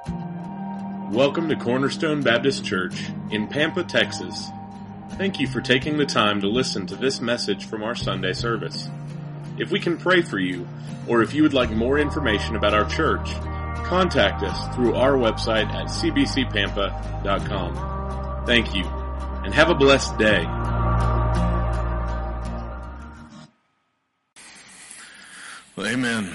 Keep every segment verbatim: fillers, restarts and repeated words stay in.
Welcome to Cornerstone Baptist Church in Pampa, Texas. Thank you for taking the time to listen to this message from our Sunday service. If we can pray for you, or if you would like more information about our church, contact us through our website at c b c pampa dot com. Thank you, and have a blessed day. Well, amen.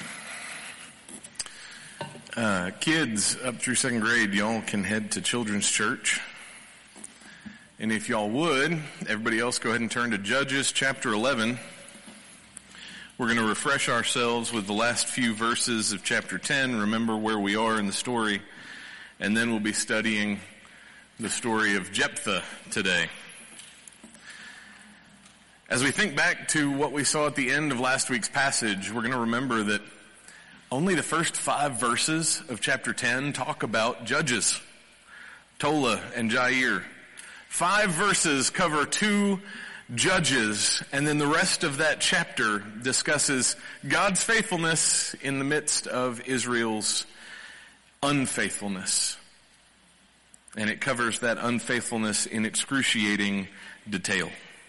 Uh, kids up through second grade, y'all can head to Children's Church. And if y'all would, everybody else go ahead and turn to Judges chapter eleven. We're going to refresh ourselves with the last few verses of chapter ten, remember where we are in the story, and then we'll be studying the story of Jephthah today. As we think back to what we saw at the end of last week's passage, we're going to remember that only the first five verses of chapter ten talk about judges, Tola and Jair. Five verses cover two judges, and then the rest of that chapter discusses God's faithfulness in the midst of Israel's unfaithfulness. And it covers that unfaithfulness in excruciating detail.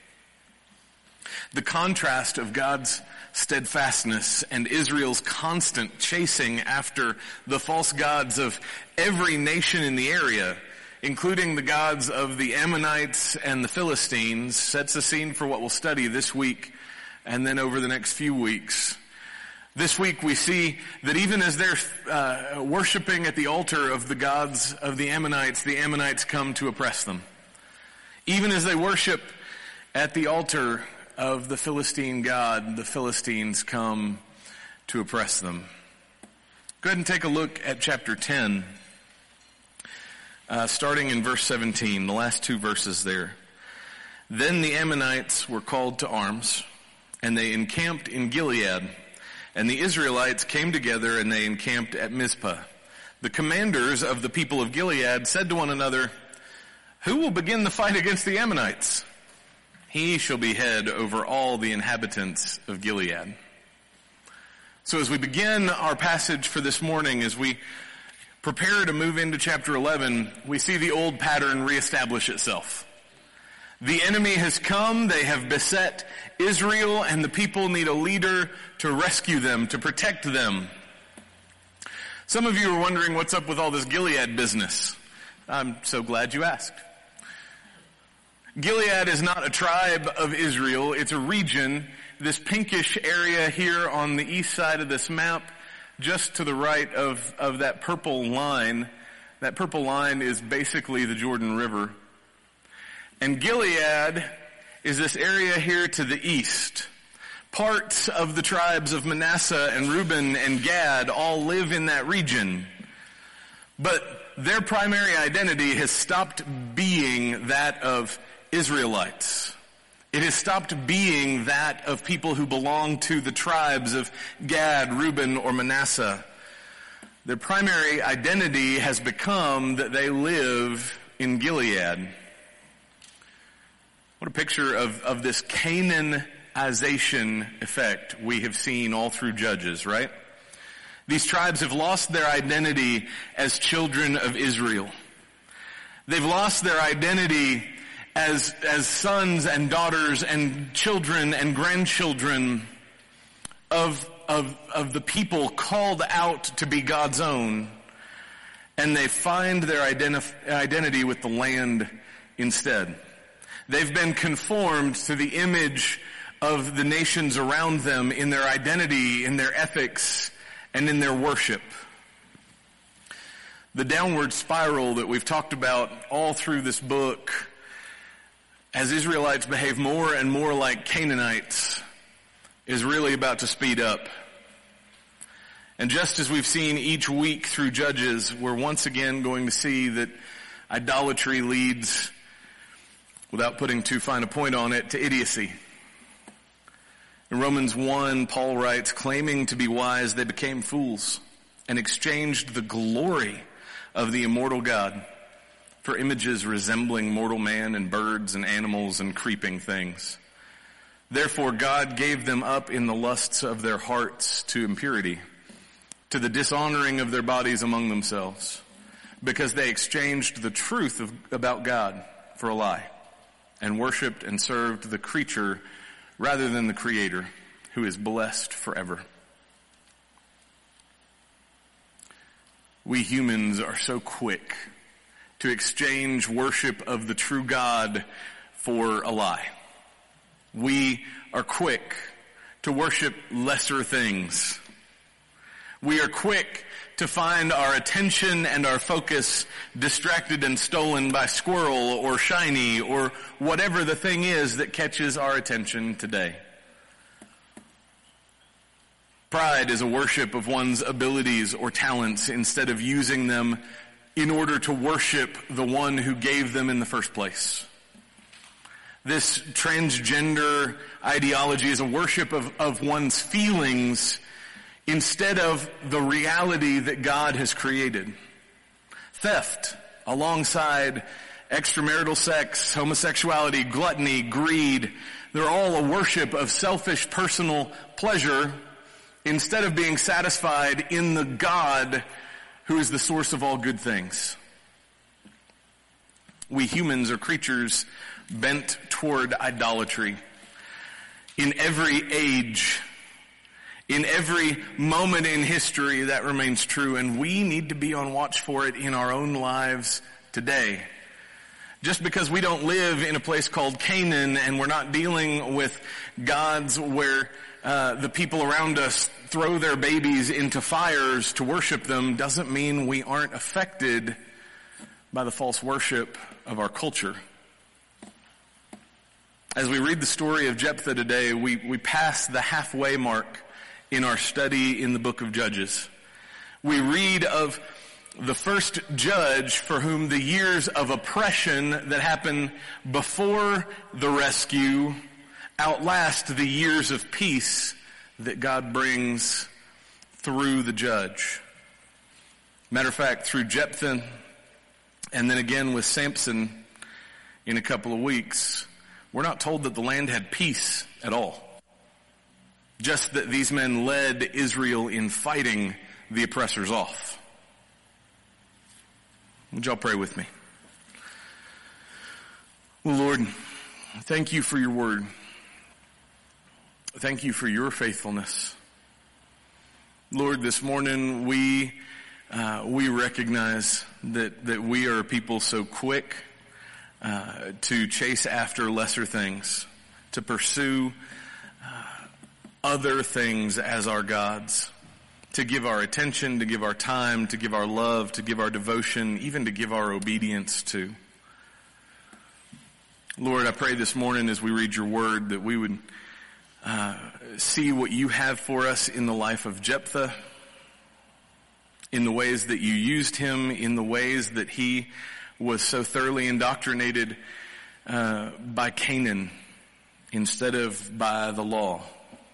The contrast of God's steadfastness and Israel's constant chasing after the false gods of every nation in the area, including the gods of the Ammonites and the Philistines, sets the scene for what we'll study this week and then over the next few weeks. This week we see that even as they're uh, worshiping at the altar of the gods of the Ammonites, the Ammonites come to oppress them. Even as they worship at the altar of the Philistine god, the Philistines come to oppress them. Go ahead and take a look at chapter ten, uh, starting in verse seventeen, the last two verses there. Then the Ammonites were called to arms, and they encamped in Gilead, and the Israelites came together and they encamped at Mizpah. The commanders of the people of Gilead said to one another, "Who will begin the fight against the Ammonites? He shall be head over all the inhabitants of Gilead." So as we begin our passage for this morning, as we prepare to move into chapter eleven, we see the old pattern reestablish itself. The enemy has come, they have beset Israel, and the people need a leader to rescue them, to protect them. Some of you are wondering what's up with all this Gilead business. I'm so glad you asked. Gilead is not a tribe of Israel, it's a region, this pinkish area here on the east side of this map, just to the right of, of that purple line. That purple line is basically the Jordan River. And Gilead is this area here to the east. Parts of the tribes of Manasseh and Reuben and Gad all live in that region. But their primary identity has stopped being that of Israelites. It has stopped being that of people who belong to the tribes of Gad, Reuben, or Manasseh. Their primary identity has become that they live in Gilead. What a picture of, of this Canaanization effect we have seen all through Judges, right? These tribes have lost their identity as children of Israel. They've lost their identity as as sons and daughters and children and grandchildren of of of the people called out to be God's own, and they find their identif- identity with the land instead. They've been conformed to the image of the nations around them in their identity, in their ethics, and in their worship. The downward spiral that we've talked about all through this book, as Israelites behave more and more like Canaanites, is really about to speed up. And just as we've seen each week through Judges, we're once again going to see that idolatry leads, without putting too fine a point on it, to idiocy. In Romans one, Paul writes, "Claiming to be wise, they became fools and exchanged the glory of the immortal God for images resembling mortal man and birds and animals and creeping things. Therefore God gave them up in the lusts of their hearts to impurity, to the dishonoring of their bodies among themselves, because they exchanged the truth of, about God for a lie, and worshipped and served the creature rather than the Creator, who is blessed forever. We humans are so quick to exchange worship of the true God for a lie. We are quick to worship lesser things. We are quick to find our attention and our focus distracted and stolen by squirrel or shiny or whatever the thing is that catches our attention today. Pride is a worship of one's abilities or talents instead of using them in order to worship the one who gave them in the first place. This transgender ideology is a worship of, of one's feelings instead of the reality that God has created. Theft, alongside extramarital sex, homosexuality, gluttony, greed, they're all a worship of selfish personal pleasure instead of being satisfied in the God who is the source of all good things. We humans are creatures bent toward idolatry. In every age, in every moment in history, that remains true, and we need to be on watch for it in our own lives today. Just because we don't live in a place called Canaan and we're not dealing with gods where uh, the people around us throw their babies into fires to worship them doesn't mean we aren't affected by the false worship of our culture. As we read the story of Jephthah today, we, we pass the halfway mark in our study in the book of Judges. We read of the first judge for whom the years of oppression that happened before the rescue outlast the years of peace that God brings through the judge. Matter of fact, through Jephthah, and then again with Samson in a couple of weeks, we're not told that the land had peace at all. Just that these men led Israel in fighting the oppressors off. Would y'all pray with me? Well, Lord, thank you for your word. Thank you for your faithfulness. Lord, this morning we uh, we recognize that, that we are a people so quick uh, to chase after lesser things, to pursue uh, other things as our gods, to give our attention, to give our time, to give our love, to give our devotion, even to give our obedience to. Lord, I pray this morning as we read your word that we would uh, see what you have for us in the life of Jephthah, in the ways that you used him, in the ways that he was so thoroughly indoctrinated uh, by Canaan instead of by the law.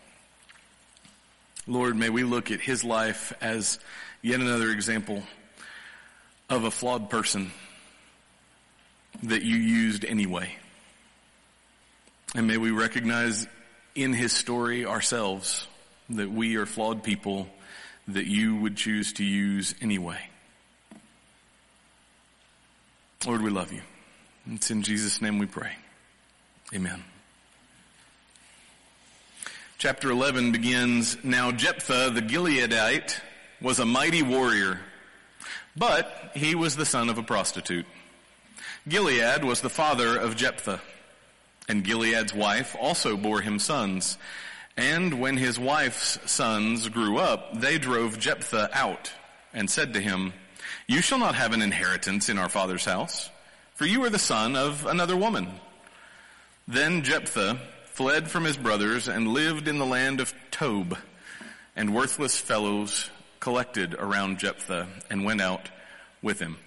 Lord, may we look at his life as yet another example of a flawed person that you used anyway. And may we recognize in his story ourselves that we are flawed people that you would choose to use anyway. Lord, we love you. It's in Jesus' name we pray. Amen. Chapter eleven begins, Now Jephthah the Gileadite was a mighty warrior, but he was the son of a prostitute. Gilead was the father of Jephthah, and Gilead's wife also bore him sons. And when his wife's sons grew up, they drove Jephthah out and said to him, You shall not have an inheritance in our father's house, for you are the son of another woman. Then Jephthah fled from his brothers and lived in the land of Tob, and worthless fellows collected around Jephthah and went out with him.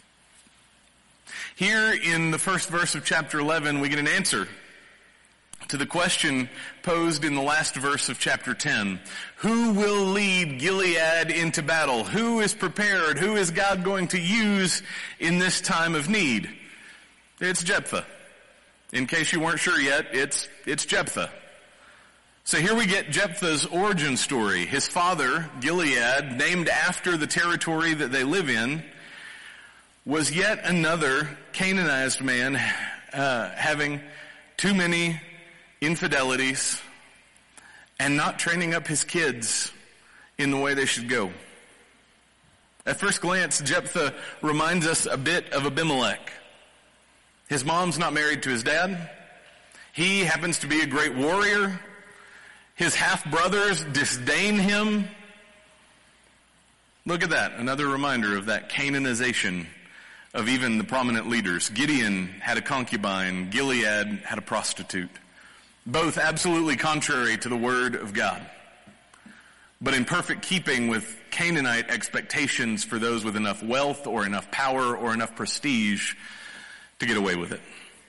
Here in the first verse of chapter eleven, we get an answer to the question posed in the last verse of chapter ten. Who will lead Gilead into battle? Who is prepared? Who is God going to use in this time of need? It's Jephthah. In case you weren't sure yet, it's, it's Jephthah. So here we get Jephthah's origin story. His father, Gilead, named after the territory that they live in, was yet another Canaanized man uh, having too many infidelities and not training up his kids in the way they should go. At first glance, Jephthah reminds us a bit of Abimelech. His mom's not married to his dad. He happens to be a great warrior. His half-brothers disdain him. Look at that, another reminder of that Canaanization of even the prominent leaders. Gideon had a concubine. Gilead had a prostitute. Both absolutely contrary to the word of God, but in perfect keeping with Canaanite expectations for those with enough wealth or enough power or enough prestige to get away with it.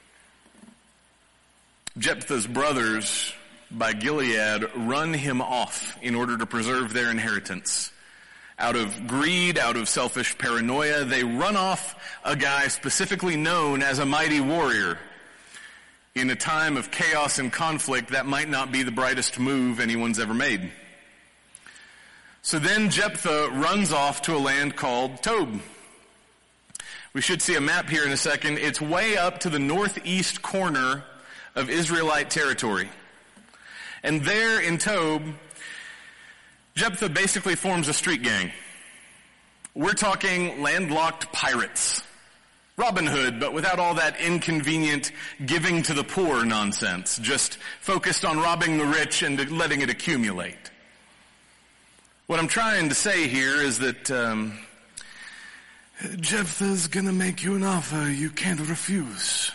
Jephthah's brothers, by Gilead, run him off in order to preserve their inheritance. Out of greed, out of selfish paranoia, they run off a guy specifically known as a mighty warrior. In a time of chaos and conflict, that might not be the brightest move anyone's ever made. So then Jephthah runs off to a land called Tob. We should see a map here in a second. It's way up to the northeast corner of Israelite territory. And there in Tob, Jephthah basically forms a street gang. We're talking landlocked pirates. Robin Hood, but without all that inconvenient giving to the poor nonsense. Just focused on robbing the rich and letting it accumulate. What I'm trying to say here is that um, Jephthah's gonna make you an offer you can't refuse.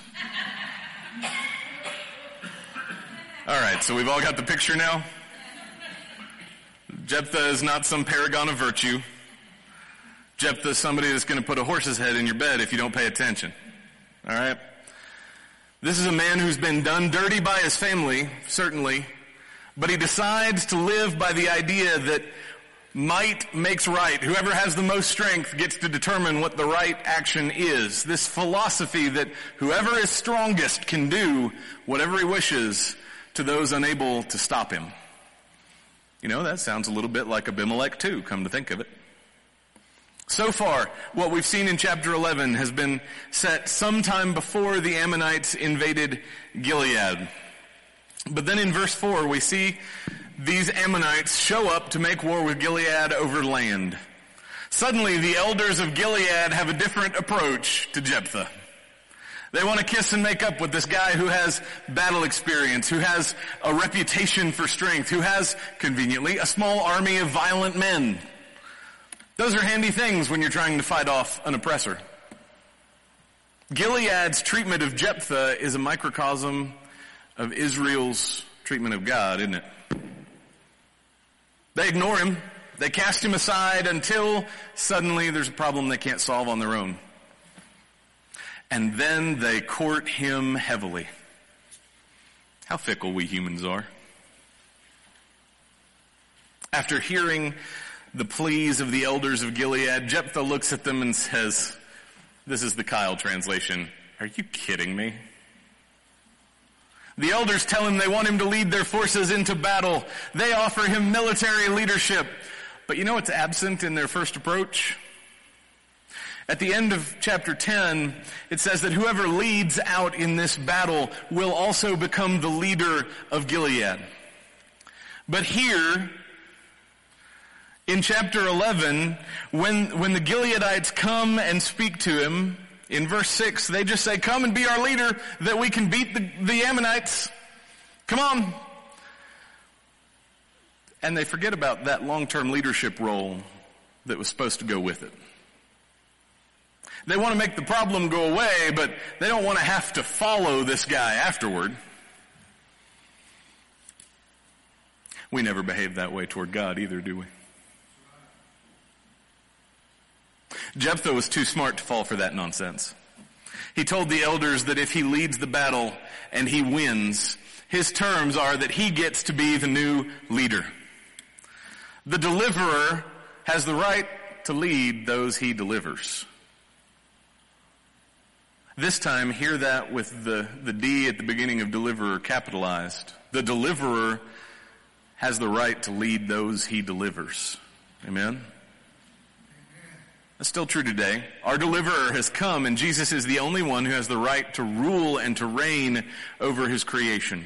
All right, so we've all got the picture now. Jephthah is not some paragon of virtue. Jephthah is somebody that's going to put a horse's head in your bed if you don't pay attention. All right? This is a man who's been done dirty by his family, certainly, but he decides to live by the idea that might makes right. Whoever has the most strength gets to determine what the right action is. This philosophy that whoever is strongest can do whatever he wishes to those unable to stop him. You know, that sounds a little bit like Abimelech too, come to think of it. So far, what we've seen in chapter eleven has been set sometime before the Ammonites invaded Gilead. But then in verse four, we see these Ammonites show up to make war with Gilead over land. Suddenly, the elders of Gilead have a different approach to Jephthah. They want to kiss and make up with this guy who has battle experience, who has a reputation for strength, who has, conveniently, a small army of violent men. Those are handy things when you're trying to fight off an oppressor. Gilead's treatment of Jephthah is a microcosm of Israel's treatment of God, isn't it? They ignore him. They cast him aside until suddenly there's a problem they can't solve on their own. And then they court him heavily. How fickle we humans are. After hearing the pleas of the elders of Gilead, Jephthah looks at them and says, this is the Kyle translation, "Are you kidding me?" The elders tell him they want him to lead their forces into battle. They offer him military leadership. But you know what's absent in their first approach? At the end of chapter ten, it says that whoever leads out in this battle will also become the leader of Gilead. But here, in chapter eleven, when, when the Gileadites come and speak to him, in verse six, they just say, "Come and be our leader that we can beat the, the Ammonites. Come on." And they forget about that long-term leadership role that was supposed to go with it. They want to make the problem go away, but they don't want to have to follow this guy afterward. We never behave that way toward God either, do we? Jephthah was too smart to fall for that nonsense. He told the elders that if he leads the battle and he wins, his terms are that he gets to be the new leader. The deliverer has the right to lead those he delivers. This time, hear that with the, the D at the beginning of deliverer capitalized. The deliverer has the right to lead those he delivers. Amen? That's still true today. Our deliverer has come, and Jesus is the only one who has the right to rule and to reign over his creation.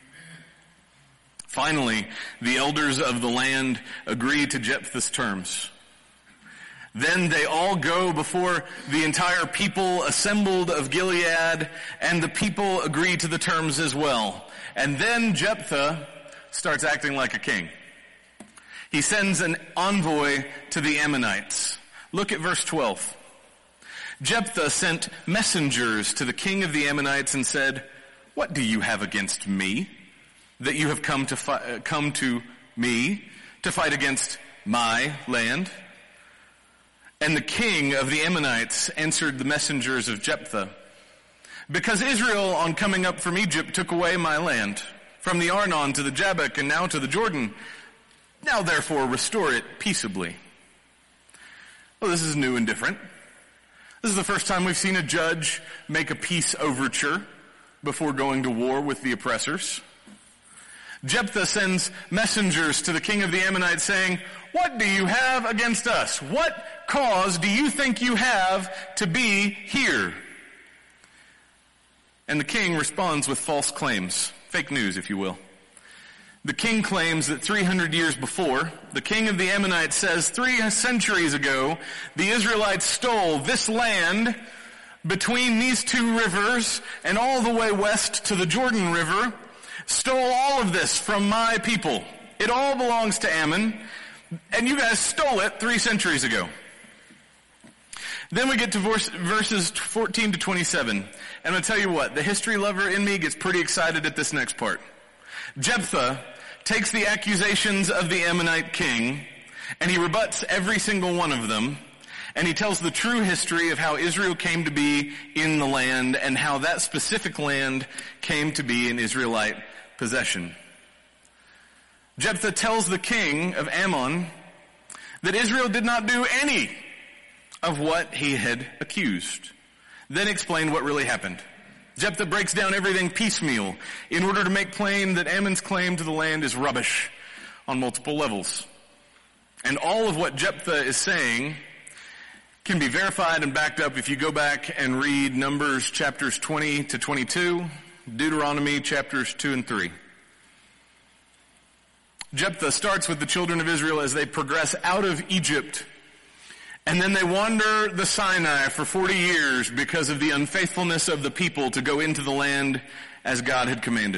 Finally, the elders of the land agree to Jephthah's terms. Then they all go before the entire people assembled of Gilead, and the people agree to the terms as well. And then Jephthah starts acting like a king. He sends an envoy to the Ammonites. Look at verse twelve. Jephthah sent messengers to the king of the Ammonites and said, "What do you have against me, that you have come to fi- come to me to fight against my land?" And the king of the Ammonites answered the messengers of Jephthah, "Because Israel, on coming up from Egypt, took away my land, from the Arnon to the Jabbok and now to the Jordan. Now therefore restore it peaceably." Well, this is new and different. This is the first time we've seen a judge make a peace overture before going to war with the oppressors. Jephthah sends messengers to the king of the Ammonites saying, "What do you have against us? What cause do you think you have to be here?" And the king responds with false claims, fake news, if you will. The king claims that three hundred years before, the king of the Ammonites says three centuries ago, the Israelites stole this land between these two rivers and all the way west to the Jordan River, stole all of this from my people. It all belongs to Ammon, and you guys stole it three centuries ago. Then we get to verse, verses fourteen to twenty-seven. And I'm going to tell you what, the history lover in me gets pretty excited at this next part. Jephthah takes the accusations of the Ammonite king, and he rebuts every single one of them, and he tells the true history of how Israel came to be in the land and how that specific land came to be an Israelite possession. Jephthah tells the king of Ammon that Israel did not do any of what he had accused. Then explained what really happened. Jephthah breaks down everything piecemeal in order to make plain that Ammon's claim to the land is rubbish on multiple levels. And all of what Jephthah is saying can be verified and backed up if you go back and read Numbers chapters twenty to twenty-two, Deuteronomy chapters two and three. Jephthah starts with the children of Israel as they progress out of Egypt, and then they wander the Sinai for forty years because of the unfaithfulness of the people to go into the land as God had commanded.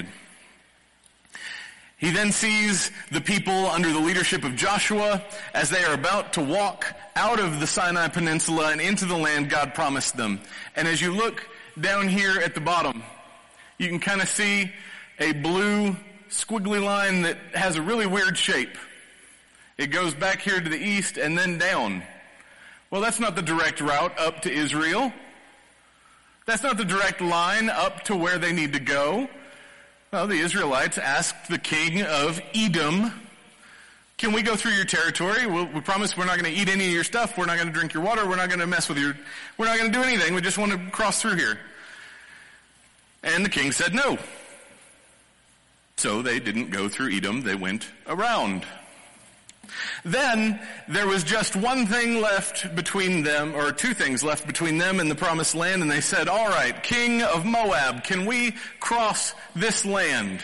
He then sees the people under the leadership of Joshua as they are about to walk out of the Sinai Peninsula and into the land God promised them. And as you look down here at the bottom, you can kind of see a blue squiggly line that has a really weird shape. It goes back here to the east and then down. Well, that's not the direct route up to Israel. That's not the direct line up to where they need to go. Well, the Israelites asked the king of Edom, "Can we go through your territory? We'll, we promise we're not going to eat any of your stuff. We're not going to drink your water. We're not going to mess with your, we're not going to do anything. We just want to cross through here." And the king said no. So they didn't go through Edom. They went around. Then there was just one thing left between them, or two things left between them and the promised land, and they said, "All right, king of Moab, can we cross this land?"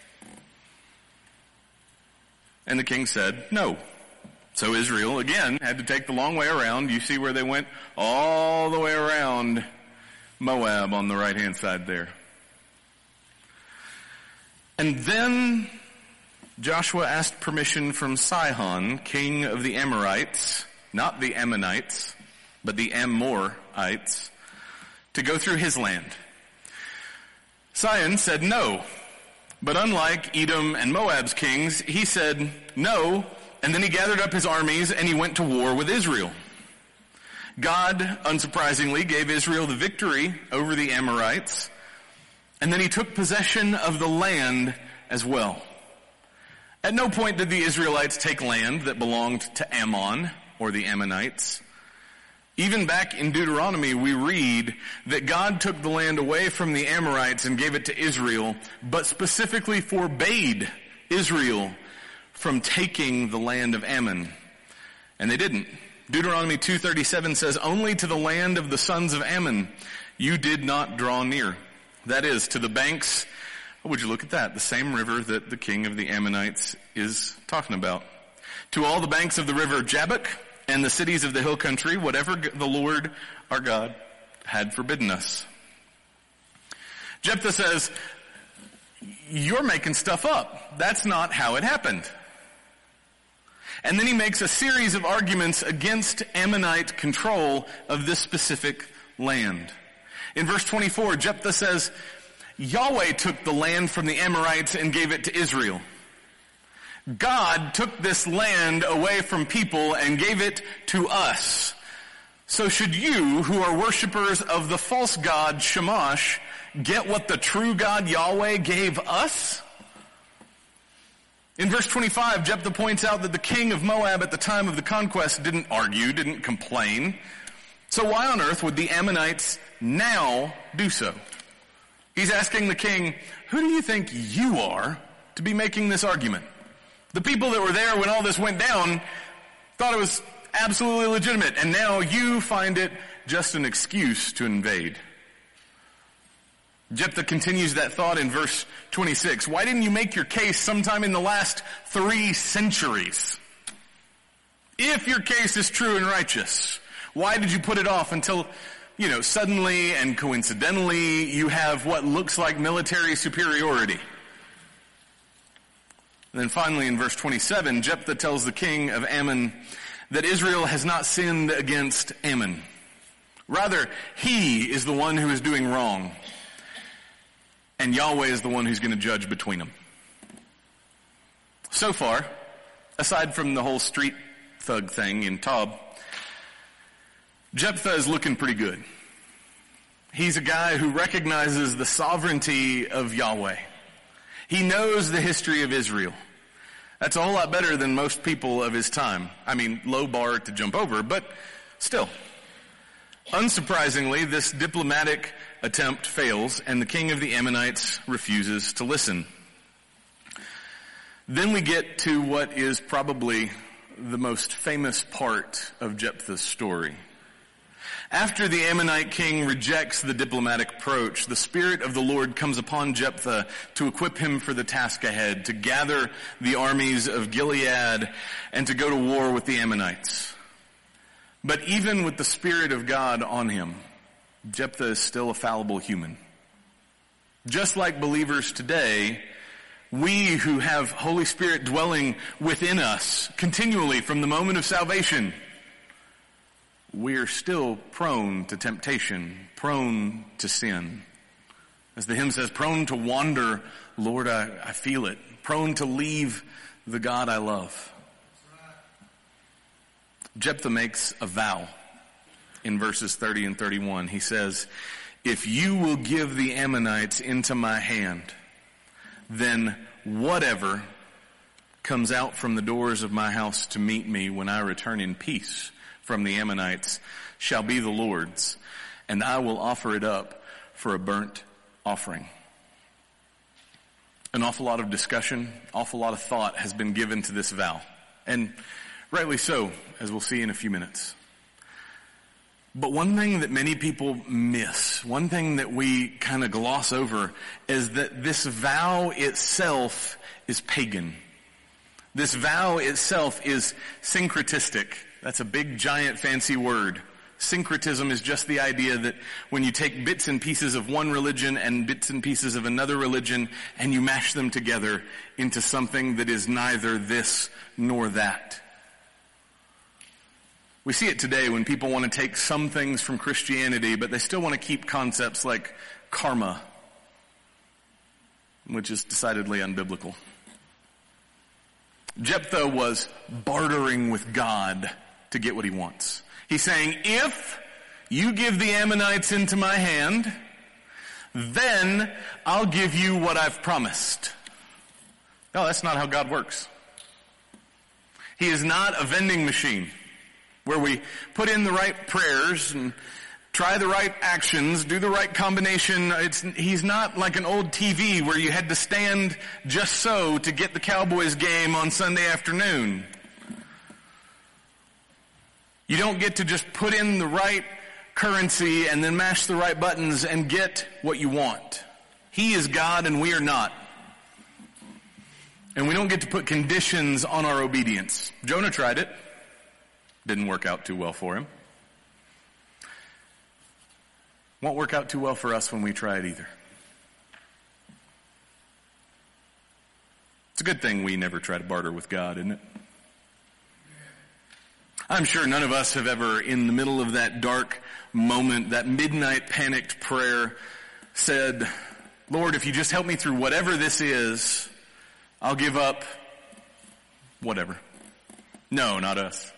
And the king said, no. So Israel, again, had to take the long way around. You see where they went? All the way around Moab on the right-hand side there. And then Joshua asked permission from Sihon, king of the Amorites, not the Ammonites, but the Amorites, to go through his land. Sihon said no, but unlike Edom and Moab's kings, he said no, and then he gathered up his armies and he went to war with Israel. God, unsurprisingly, gave Israel the victory over the Amorites, and then he took possession of the land as well. At no point did the Israelites take land that belonged to Ammon or the Ammonites. Even back in Deuteronomy, we read that God took the land away from the Amorites and gave it to Israel, but specifically forbade Israel from taking the land of Ammon. And they didn't. Deuteronomy two thirty-seven says, only to the land of the sons of Ammon you did not draw near. That is, to the banks, oh, would you look at that, the same river that the king of the Ammonites is talking about. To all the banks of the river Jabbok and the cities of the hill country, whatever the Lord our God had forbidden us. Jephthah says, you're making stuff up. That's not how it happened. And then he makes a series of arguments against Ammonite control of this specific land. In verse twenty-four, Jephthah says, Yahweh took the land from the Amorites and gave it to Israel. God took this land away from people and gave it to us. So should you, who are worshipers of the false god Shamash, get what the true God Yahweh gave us? In verse twenty-five, Jephthah points out that the king of Moab at the time of the conquest didn't argue, didn't complain. So why on earth would the Ammonites now do so? He's asking the king, who do you think you are to be making this argument? The people that were there when all this went down thought it was absolutely legitimate, and now you find it just an excuse to invade. Jephthah continues that thought in verse twenty-six. Why didn't you make your case sometime in the last three centuries? If your case is true and righteous, why did you put it off until, you know, suddenly and coincidentally you have what looks like military superiority? And then finally in verse twenty-seven, Jephthah tells the king of Ammon that Israel has not sinned against Ammon. Rather, he is the one who is doing wrong. And Yahweh is the one who's going to judge between them. So far, aside from the whole street thug thing in Tob, Jephthah is looking pretty good. He's a guy who recognizes the sovereignty of Yahweh. He knows the history of Israel. That's a whole lot better than most people of his time. I mean, low bar to jump over, but still. Unsurprisingly, this diplomatic attempt fails, and the king of the Ammonites refuses to listen. Then we get to what is probably the most famous part of Jephthah's story. After the Ammonite king rejects the diplomatic approach, the Spirit of the Lord comes upon Jephthah to equip him for the task ahead, to gather the armies of Gilead and to go to war with the Ammonites. But even with the Spirit of God on him, Jephthah is still a fallible human. Just like believers today, we who have Holy Spirit dwelling within us continually from the moment of salvation, we are still prone to temptation, prone to sin. As the hymn says, prone to wander, Lord, I, I feel it. Prone to leave the God I love. Jephthah makes a vow in verses thirty and thirty-one. He says, if you will give the Ammonites into my hand, then whatever comes out from the doors of my house to meet me when I return in peace from the Ammonites shall be the Lord's, and I will offer it up for a burnt offering. An awful lot of discussion, awful lot of thought has been given to this vow. And rightly so, as we'll see in a few minutes. But one thing that many people miss, one thing that we kind of gloss over, is that this vow itself is pagan. This vow itself is syncretistic. That's a big, giant, fancy word. Syncretism is just the idea that when you take bits and pieces of one religion and bits and pieces of another religion and you mash them together into something that is neither this nor that. We see it today when people want to take some things from Christianity, but they still want to keep concepts like karma, which is decidedly unbiblical. Jephthah was bartering with God to get what he wants. He's saying, if you give the Ammonites into my hand, then I'll give you what I've promised. No, that's not how God works. He is not a vending machine where we put in the right prayers and try the right actions, do the right combination. It's, he's not like an old T V where you had to stand just so to get the Cowboys game on Sunday afternoon. You don't get to just put in the right currency and then mash the right buttons and get what you want. He is God and we are not. And we don't get to put conditions on our obedience. Jonah tried it. Didn't work out too well for him. Won't work out too well for us when we try it either. It's a good thing we never try to barter with God, isn't it? I'm sure none of us have ever, in the middle of that dark moment, that midnight panicked prayer, said, Lord, if you just help me through whatever this is, I'll give up whatever. No, not us.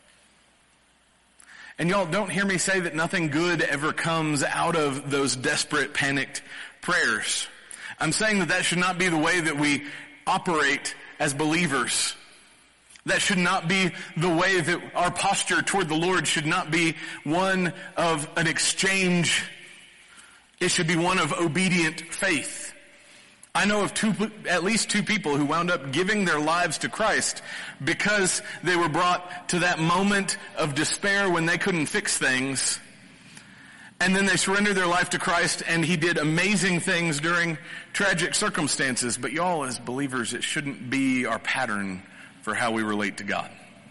And y'all, don't hear me say that nothing good ever comes out of those desperate, panicked prayers. I'm saying that that should not be the way that we operate as believers. That should not be the way that our posture toward the Lord should not be one of an exchange. It should be one of obedient faith. I know of two, at least two people who wound up giving their lives to Christ because they were brought to that moment of despair when they couldn't fix things. And then they surrendered their life to Christ and He did amazing things during tragic circumstances. But y'all, as believers, it shouldn't be our pattern for how we relate to God.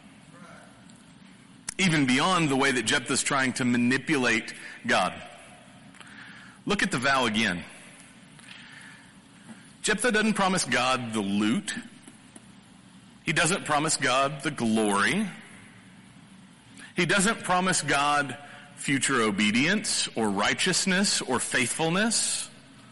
Even beyond the way that Jephthah's trying to manipulate God. Look at the vow again. Jephthah doesn't promise God the loot. He doesn't promise God the glory. He doesn't promise God future obedience or righteousness or faithfulness.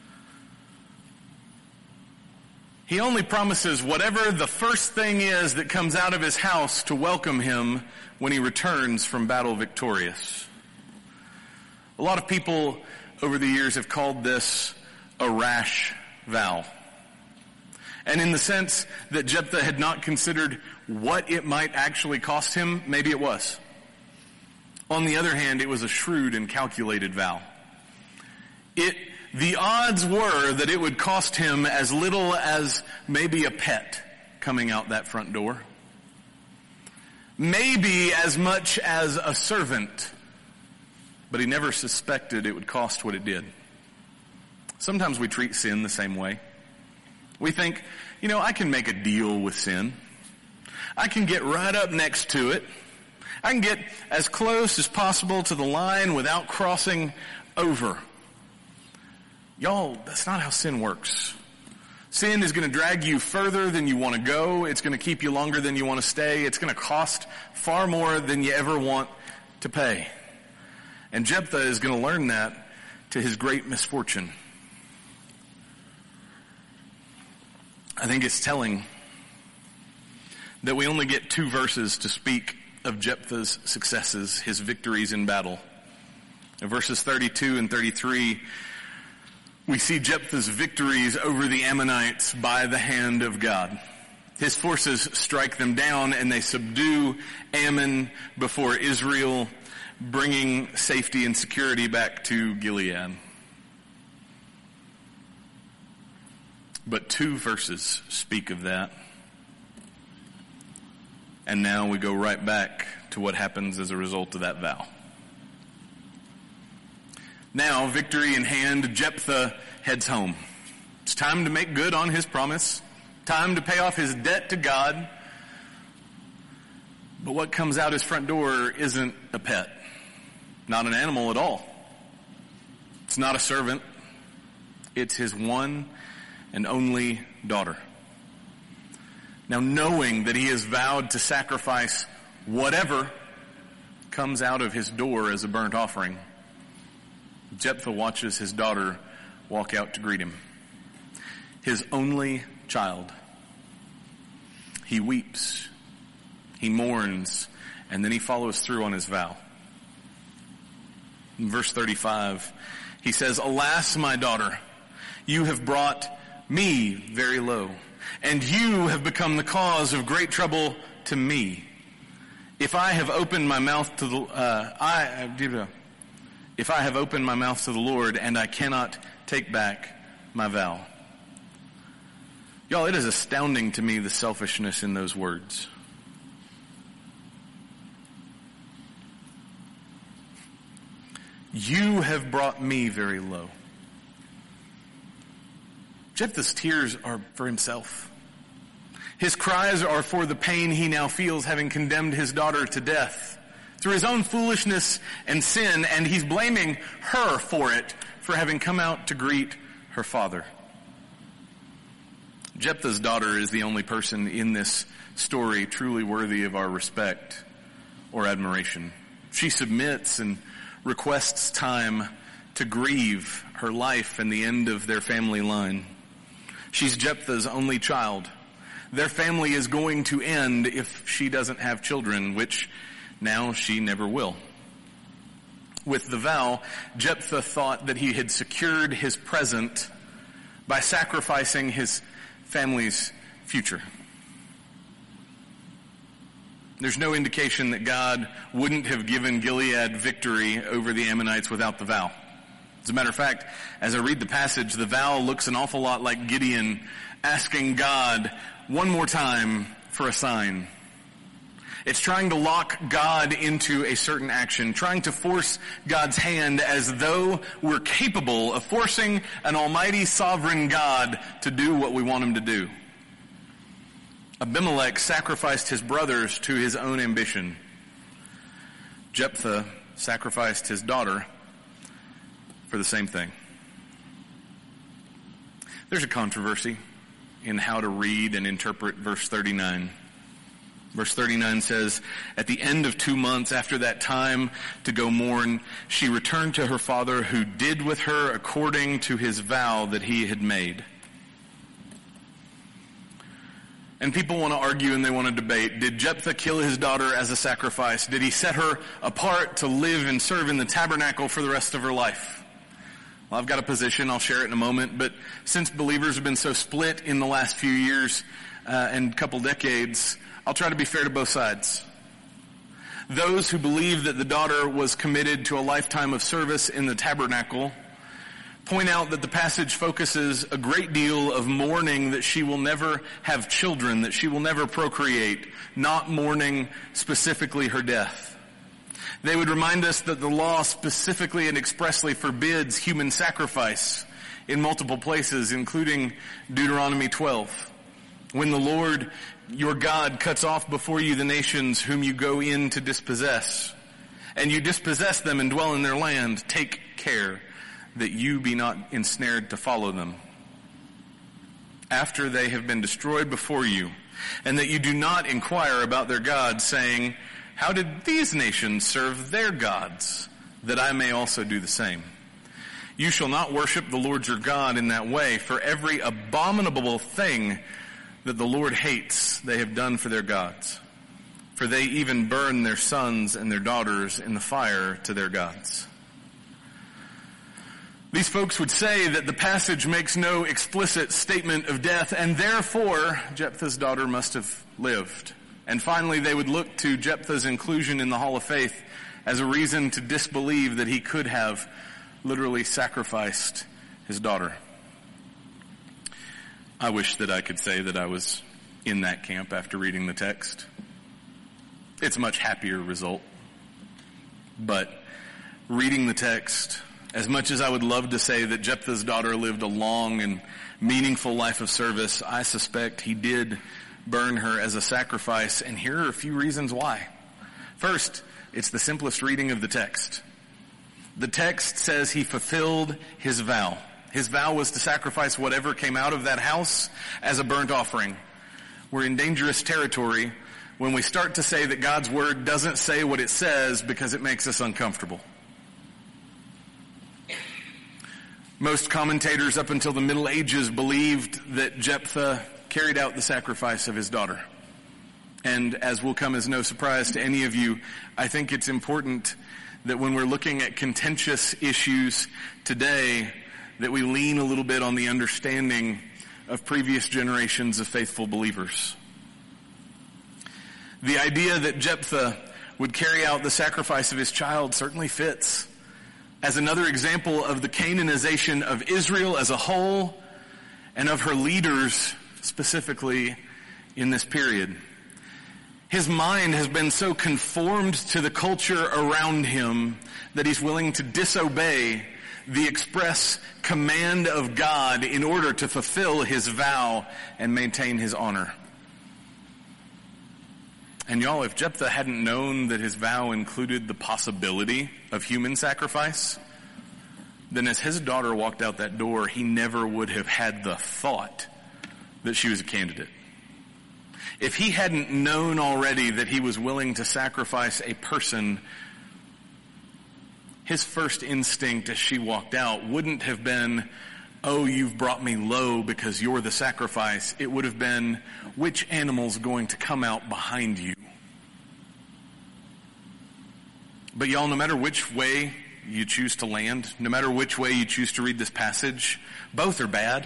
He only promises whatever the first thing is that comes out of his house to welcome him when he returns from battle victorious. A lot of people over the years have called this a rash vow. And in the sense that Jephthah had not considered what it might actually cost him, maybe it was. On the other hand, it was a shrewd and calculated vow. It, the odds were that it would cost him as little as maybe a pet coming out that front door. Maybe as much as a servant. But he never suspected it would cost what it did. Sometimes we treat sin the same way. We think, you know, I can make a deal with sin. I can get right up next to it. I can get as close as possible to the line without crossing over. Y'all, that's not how sin works. Sin is going to drag you further than you want to go. It's going to keep you longer than you want to stay. It's going to cost far more than you ever want to pay. And Jephthah is going to learn that to his great misfortune. I think it's telling that we only get two verses to speak of Jephthah's successes, his victories in battle. In verses thirty-two and thirty-three, we see Jephthah's victories over the Ammonites by the hand of God. His forces strike them down and they subdue Ammon before Israel, bringing safety and security back to Gilead. But two verses speak of that. And now we go right back to what happens as a result of that vow. Now, victory in hand, Jephthah heads home. It's time to make good on his promise. Time to pay off his debt to God. But what comes out his front door isn't a pet. Not an animal at all. It's not a servant. It's his one and only daughter. Now, knowing that he has vowed to sacrifice whatever comes out of his door as a burnt offering, Jephthah watches his daughter walk out to greet him. His only child. He weeps. He mourns. And then he follows through on his vow. In verse thirty-five, he says, "Alas, my daughter, you have brought me very low, and you have become the cause of great trouble to me. If I have opened my mouth to the, uh, I, if I have opened my mouth to the Lord and I cannot take back my vow. Y'all, it is astounding to me the selfishness in those words. You have brought me very low. Jephthah's tears are for himself. His cries are for the pain he now feels having condemned his daughter to death through his own foolishness and sin, and he's blaming her for it, for having come out to greet her father. Jephthah's daughter is the only person in this story truly worthy of our respect or admiration. She submits and requests time to grieve her life and the end of their family line. She's Jephthah's only child. Their family is going to end if she doesn't have children, which now she never will. With the vow, Jephthah thought that he had secured his present by sacrificing his family's future. There's no indication that God wouldn't have given Gilead victory over the Ammonites without the vow. As a matter of fact, as I read the passage, the vow looks an awful lot like Gideon asking God one more time for a sign. It's trying to lock God into a certain action, trying to force God's hand as though we're capable of forcing an almighty sovereign God to do what we want him to do. Abimelech sacrificed his brothers to his own ambition. Jephthah sacrificed his daughter for the same thing. There's a controversy in how to read and interpret verse thirty-nine. Verse thirty-nine says, at the end of two months after that time to go mourn, she returned to her father, who did with her according to his vow that he had made. And people want to argue and they want to debate. Did Jephthah kill his daughter as a sacrifice? Did he set her apart to live and serve in the tabernacle for the rest of her life? Well, I've got a position. I'll share it in a moment. But since believers have been so split in the last few years uh, and couple decades, I'll try to be fair to both sides. Those who believe that the daughter was committed to a lifetime of service in the tabernacle point out that the passage focuses a great deal of mourning that she will never have children, that she will never procreate, not mourning specifically her death. They would remind us that the law specifically and expressly forbids human sacrifice in multiple places, including Deuteronomy twelve. When the Lord, your God, cuts off before you the nations whom you go in to dispossess, and you dispossess them and dwell in their land, take care that you be not ensnared to follow them after they have been destroyed before you, and that you do not inquire about their gods, saying, how did these nations serve their gods, that I may also do the same? You shall not worship the Lord your God in that way, for every abominable thing that the Lord hates they have done for their gods, for they even burn their sons and their daughters in the fire to their gods. These folks would say that the passage makes no explicit statement of death, and therefore Jephthah's daughter must have lived. And finally, they would look to Jephthah's inclusion in the Hall of Faith as a reason to disbelieve that he could have literally sacrificed his daughter. I wish that I could say that I was in that camp after reading the text. It's a much happier result. But reading the text, as much as I would love to say that Jephthah's daughter lived a long and meaningful life of service, I suspect he did burn her as a sacrifice, and here are a few reasons why. First, it's the simplest reading of the text. The text says he fulfilled his vow. His vow was to sacrifice whatever came out of that house as a burnt offering. We're in dangerous territory when we start to say that God's word doesn't say what it says because it makes us uncomfortable. Most commentators up until the Middle Ages believed that Jephthah carried out the sacrifice of his daughter. And as will come as no surprise to any of you, I think it's important that when we're looking at contentious issues today, that we lean a little bit on the understanding of previous generations of faithful believers. The idea that Jephthah would carry out the sacrifice of his child certainly fits. as another example of the Canaanization of Israel as a whole and of her leaders specifically in this period. His mind has been so conformed to the culture around him that he's willing to disobey the express command of God in order to fulfill his vow and maintain his honor. And y'all, if Jephthah hadn't known that his vow included the possibility of human sacrifice, then as his daughter walked out that door, he never would have had the thought that she was a candidate. If he hadn't known already that he was willing to sacrifice a person, his first instinct as she walked out wouldn't have been, oh, you've brought me low because you're the sacrifice. It would have been, which animal's going to come out behind you? But y'all, no matter which way you choose to land, no matter which way you choose to read this passage, both are bad.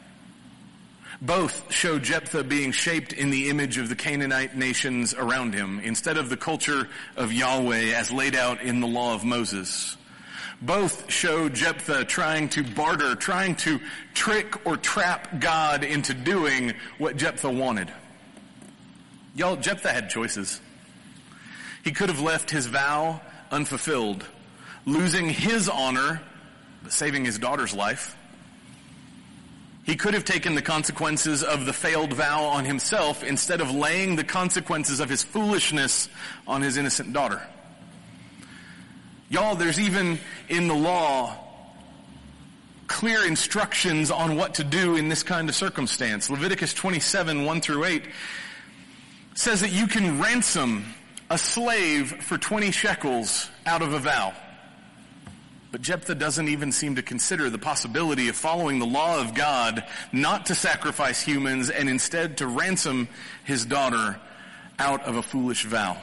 Both show Jephthah being shaped in the image of the Canaanite nations around him, instead of the culture of Yahweh as laid out in the law of Moses. Both show Jephthah trying to barter, trying to trick or trap God into doing what Jephthah wanted. Y'all, Jephthah had choices. He could have left his vow unfulfilled, losing his honor, but saving his daughter's life. He could have taken the consequences of the failed vow on himself instead of laying the consequences of his foolishness on his innocent daughter. Y'all, there's even in the law clear instructions on what to do in this kind of circumstance. Leviticus twenty-seven, one through eight says that you can ransom a slave for twenty shekels out of a vow. But Jephthah doesn't even seem to consider the possibility of following the law of God, not to sacrifice humans and instead to ransom his daughter out of a foolish vow.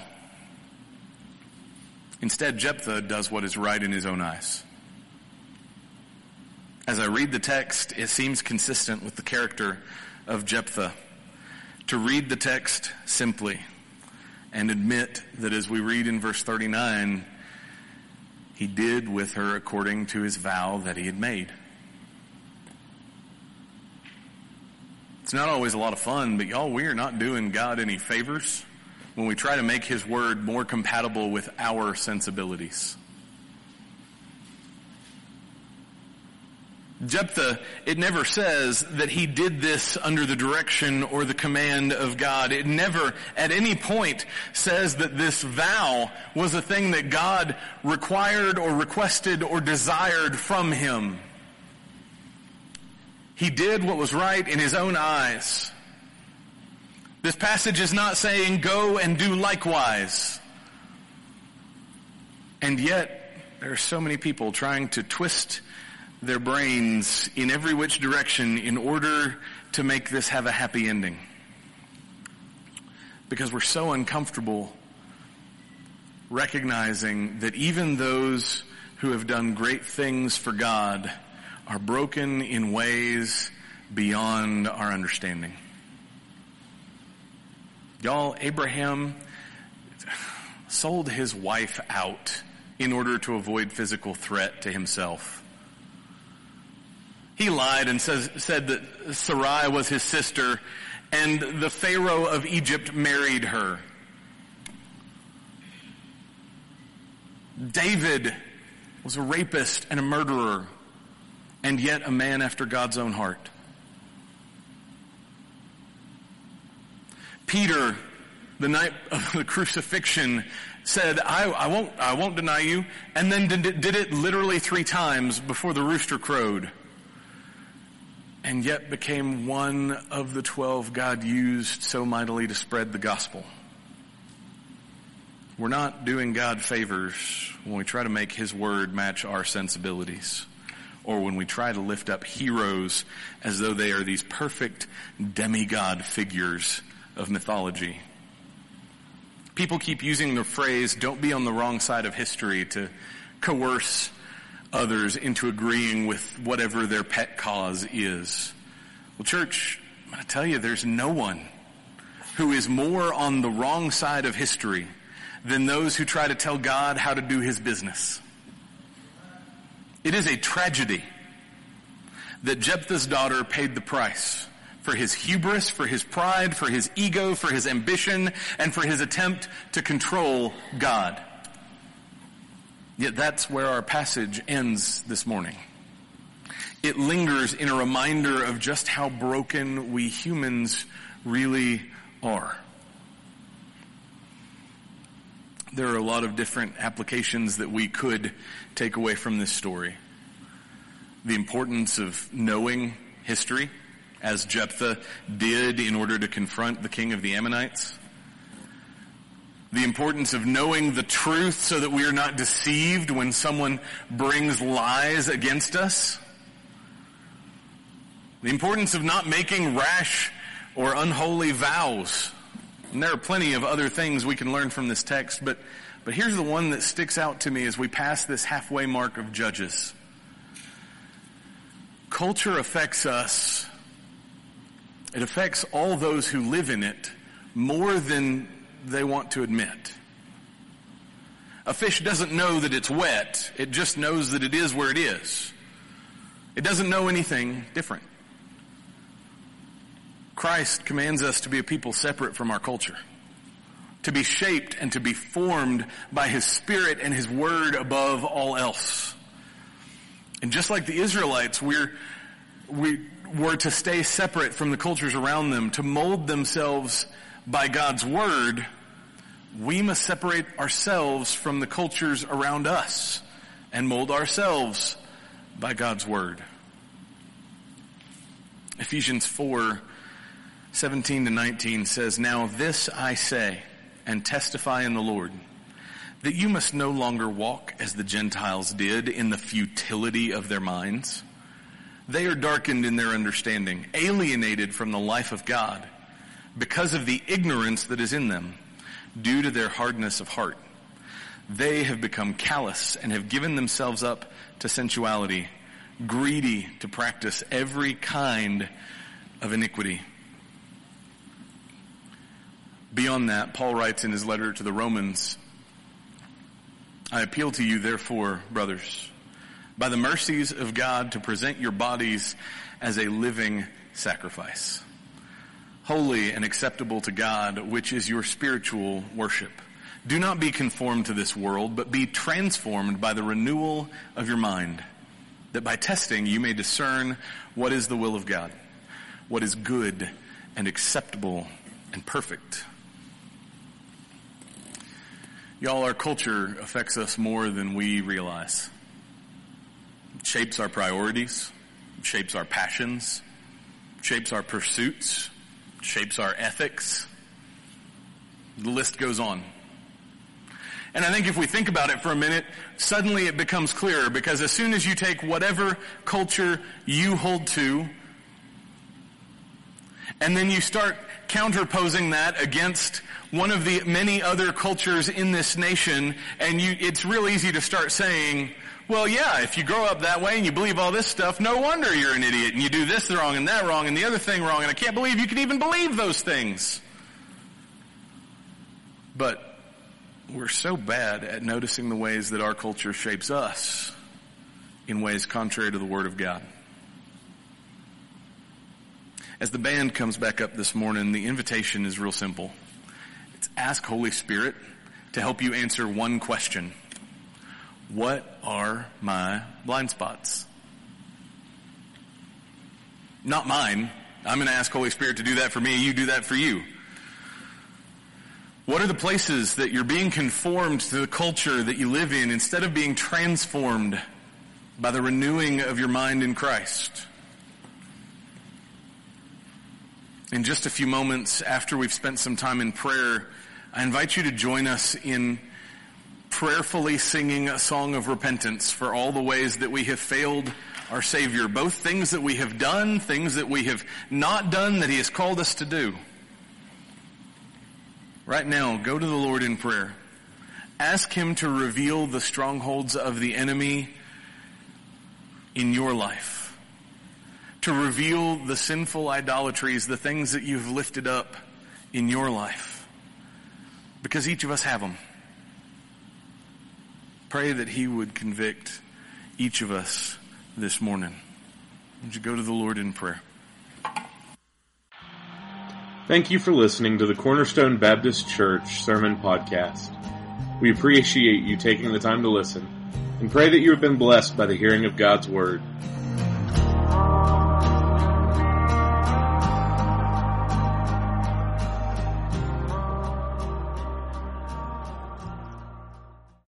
Instead, Jephthah does what is right in his own eyes. As I read the text, it seems consistent with the character of Jephthah to read the text simply and admit that as we read in verse thirty-nine, he did with her according to his vow that he had made. It's not always a lot of fun, but y'all, we are not doing God any favors when we try to make his word more compatible with our sensibilities. Jephthah, it never says that he did this under the direction or the command of God. It never at any point says that this vow was a thing that God required or requested or desired from him. He did what was right in his own eyes. This passage is not saying go and do likewise. And yet, there are so many people trying to twist their brains in every which direction in order to make this have a happy ending. Because we're so uncomfortable recognizing that even those who have done great things for God are broken in ways beyond our understanding. Y'all, Abraham sold his wife out in order to avoid physical threat to himself. He lied and says, said that Sarai was his sister, and the Pharaoh of Egypt married her. David was a rapist and a murderer, and yet a man after God's own heart. Peter, the night of the crucifixion, said, I, I won't, I won't deny you, and then did, did it literally three times before the rooster crowed. And yet became one of the twelve God used so mightily to spread the gospel. We're not doing God favors when we try to make his word match our sensibilities, or when we try to lift up heroes as though they are these perfect demigod figures of mythology. People keep using the phrase, don't be on the wrong side of history, to coerce others into agreeing with whatever their pet cause is. Well, church, I'm going to tell you, there's no one who is more on the wrong side of history than those who try to tell God how to do his business. It is a tragedy that Jephthah's daughter paid the price for his hubris, for his pride, for his ego, for his ambition, and for his attempt to control God. Yet that's where our passage ends this morning. It lingers in a reminder of just how broken we humans really are. There are a lot of different applications that we could take away from this story. The importance of knowing history, as Jephthah did in order to confront the king of the Ammonites. The importance of knowing the truth so that we are not deceived when someone brings lies against us. The importance of not making rash or unholy vows. And there are plenty of other things we can learn from this text, but, but here's the one that sticks out to me as we pass this halfway mark of Judges. Culture affects us. It affects all those who live in it more than they want to admit. A fish doesn't know that it's wet. It just knows that it is where it is. It doesn't know anything different. Christ commands us to be a people separate from our culture, to be shaped and to be formed by His Spirit and His Word above all else. And just like the Israelites, we're, we were to stay separate from the cultures around them, to mold themselves by God's Word. We must separate ourselves from the cultures around us and mold ourselves by God's Word. Ephesians four, seventeen to nineteen says, "Now this I say and testify in the Lord, that you must no longer walk as the Gentiles did in the futility of their minds. They are darkened in their understanding, alienated from the life of God, because of the ignorance that is in them, due to their hardness of heart. They have become callous and have given themselves up to sensuality, greedy to practice every kind of iniquity." Beyond that, Paul writes in his letter to the Romans, "I appeal to you, therefore, brothers, by the mercies of God, to present your bodies as a living sacrifice, holy and acceptable to God, which is your spiritual worship. Do not be conformed to this world, but be transformed by the renewal of your mind, that by testing you may discern what is the will of God, what is good and acceptable and perfect." Y'all, our culture affects us more than we realize. It shapes our priorities, it shapes our passions, it shapes our pursuits, it shapes our ethics. The list goes on. And I think if we think about it for a minute, suddenly it becomes clearer, because as soon as you take whatever culture you hold to, and then you start counterposing that against one of the many other cultures in this nation, and you, it's real easy to start saying, well, yeah, if you grow up that way and you believe all this stuff, no wonder you're an idiot and you do this wrong and that wrong and the other thing wrong, and I can't believe you can even believe those things. But we're so bad at noticing the ways that our culture shapes us in ways contrary to the Word of God. As the band comes back up this morning, the invitation is real simple. It's ask Holy Spirit to help you answer one question. What are my blind spots? Not mine. I'm going to ask Holy Spirit to do that for me. You do that for you. What are the places that you're being conformed to the culture that you live in instead of being transformed by the renewing of your mind in Christ? In just a few moments after we've spent some time in prayer, I invite you to join us in prayerfully singing a song of repentance for all the ways that we have failed our Savior, both things that we have done, things that we have not done that He has called us to do. Right now, go to the Lord in prayer. Ask Him to reveal the strongholds of the enemy in your life. To reveal the sinful idolatries, the things that you've lifted up in your life. Because each of us have them. Pray that He would convict each of us this morning. Would you go to the Lord in prayer? Thank you for listening to the Cornerstone Baptist Church Sermon Podcast. We appreciate you taking the time to listen and pray that you have been blessed by the hearing of God's Word.